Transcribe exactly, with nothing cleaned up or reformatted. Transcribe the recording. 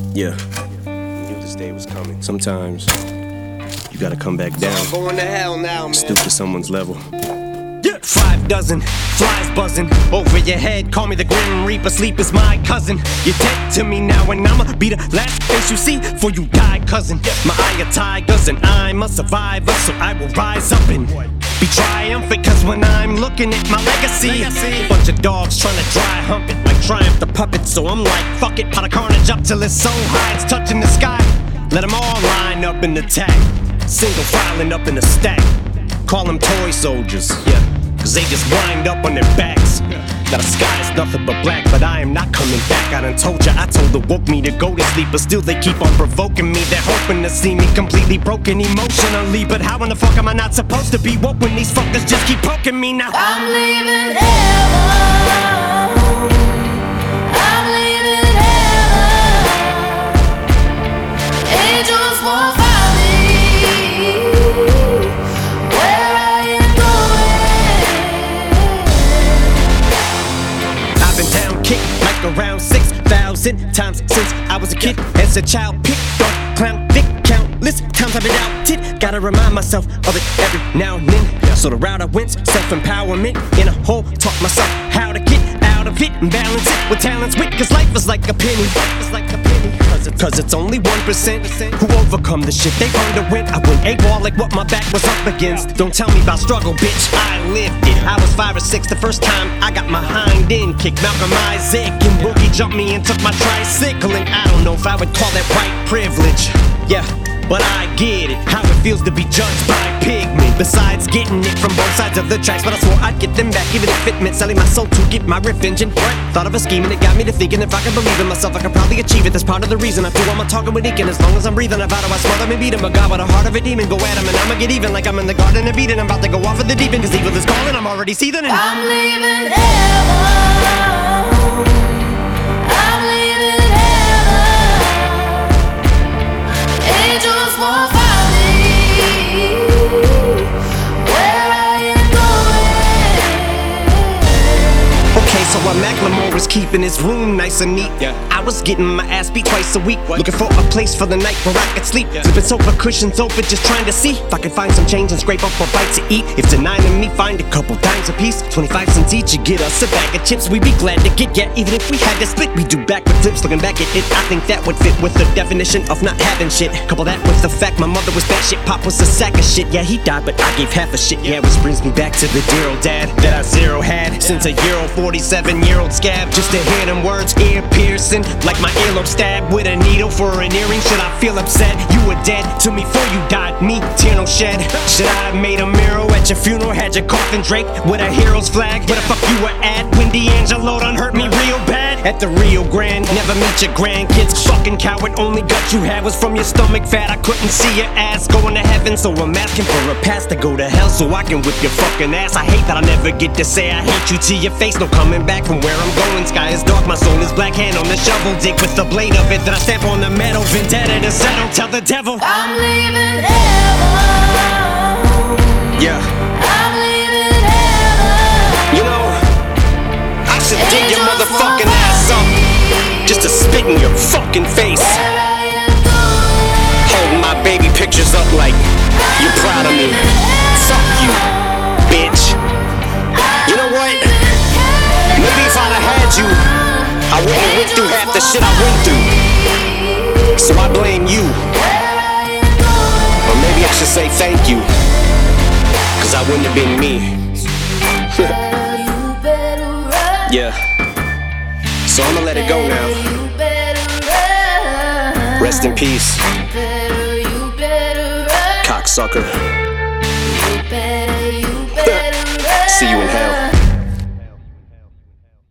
Yeah, I knew this day was coming. Sometimes you gotta come back down. I'm going to hell now, man. Stoop to someone's level. Yeah. Five dozen flies buzzing over your head. Call me the Grim Reaper. Sleep is my cousin. You're dead to me now, and I'ma be the last face you see before you die, cousin. My eye are tigers, and I'm a survivor, so I will rise up and be triumphant. Cause when I'm looking at my legacy, bunch of dogs trying to dry hump it like Triumph the puppet. So I'm like, fuck it, pot of carnage up till it's so high it's touching the sky. Let them all line up and attack, single filing up in a stack. Call them toy soldiers, yeah, cause they just wind up on their backs. Now the sky is nothing but black, but I am not coming back. I done told ya, I told her woke me to go to sleep, but still they keep on provoking me. They're hoping to see me completely broken emotionally. But how in the fuck am I not supposed to be woke when these fuckers just keep poking me now? I'm leaving heaven. I'm leaving heaven. Angels won't find me where I am going. I've been down, kicked like around six thousand times since I was a kid. As a child, picked on, clown, dick, countless times I've been outed. Gotta remind myself of it every now and then. So the route I went, self-empowerment in a hole. Taught myself how to get out of it and balance it with talents wit. Cause life is like a penny, it's like a penny. Cause, it, Cause it's only one percent who overcome the shit they've underwent. I went A-ball like what my back was up against. Don't tell me about struggle, bitch, I lived it. I was five or six the first time I got my hind end kicked. Malcolm Isaac and Boogie jumped me and took my tricycle. And I don't know if I would call that white privilege. Yeah, but I get it, how it feels to be judged by pigment. Besides getting it from both sides of the tracks, but I swore I'd get them back, even if it meant selling my soul to get my revenge. And what? Thought of a scheme and it got me to thinking if I could believe in myself, I could probably achieve it. That's part of the reason I do all my talking with Ink. And as long as I'm breathing, I vow to I smother him and beat him. A god with a heart of a demon, go at him and I'ma get even. Like I'm in the garden of Eden, I'm about to go off of the deep end. Cause evil is calling, I'm already seething and I'm leaving heaven. I'm leaving heaven. Angels won't find me where I am going. okay, so while Macklemore was keeping his room nice and neat, Yeah. I was getting my ass beat twice a week. What? Looking for a place for the night where I could sleep. Yeah. Flipping sofa cushions open, just trying to see if I could find some change and scrape up a bite to eat. If denying me, find a couple dimes a piece, twenty-five cents each, you get us a bag of chips. We'd be glad to get, yeah, even if we had to split. We do backward flips, looking back at it, I think that would fit with the definition of not having shit. Couple that with the fact my mother was bad shit, pop was a sack of shit. Yeah, he died, but I gave half a shit. Yeah, which brings me back to the dear old dad that I zero had since a year old forty-seven year old scab. Just to hear them words, ear piercing, like my earlobe stabbed with a needle for an earring. Should I feel upset? You were dead to me before you died, me, tear no shed. Should I have made a mural at your funeral? Had your coffin draped with a hero's flag? Where the fuck you were at when D'Angelo done hurt me real bad? At the Rio Grande, never meet your grandkids. Fucking coward, only gut you had was from your stomach fat. I couldn't see your ass going to heaven, so I'm asking for a pass to go to hell so I can whip your fucking ass. I hate that I never get to say I hate you to your face. No coming back from where I'm going. Sky is dark, my soul is black. Hand on the shovel, dick with the blade of it that I stamp on the metal. Vendetta to settle, tell the devil I'm leaving heaven. yeah. I'm leaving heaven. You know, I should dig your motherfucking ass up just to spit in your fucking face. Where I am going. Holding my baby pictures up like you're proud of me. Fuck you, bitch. You know what? Maybe if I'd have had you, I wouldn't have went through half the shit I went through. So I blame you. Or maybe I should say thank you, cause I wouldn't have been me. Yeah. So I'ma let it go now. Rest in peace, cocksucker. See you in hell.